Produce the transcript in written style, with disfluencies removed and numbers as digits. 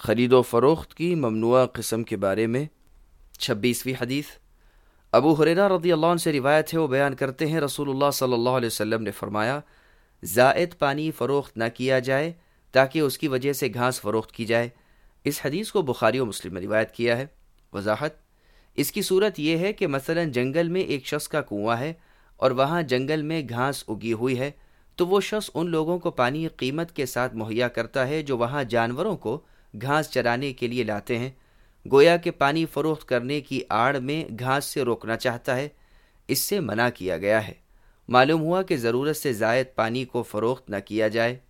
ख़रीदो फ़रोख्त की ममनुआ क़िस्म के बारे में। 26वीं हदीस अबू हुरैरा रज़ियल्लाहु अन्हु से रिवायत है, वो बयान करते हैं रसूलुल्लाह सल्लल्लाहु अलैहि वसल्लम ने फरमाया, ज़ायद पानी फ़रोख्त न किया जाए ताकि उसकी वजह से घास फ़रोख्त की जाए। इस हदीस को बुखारी और मुस्लिम में रिवायत किया है। वजाहत इसकी सूरत यह है कि मसलन जंगल में एक शख्स का कुआं है और वहाँ जंगल में घास उगी हुई है, तो वो शख्स उन लोगों को पानी कीमत के साथ मुहैया करता है जो वहाँ जानवरों को घास चराने के लिए लाते हैं। गोया के पानी फ़रोख्त करने की आड़ में घास से रोकना चाहता है, इससे मना किया गया है। मालूम हुआ कि ज़रूरत से ज़ायद पानी को फ़रोख्त न किया जाए।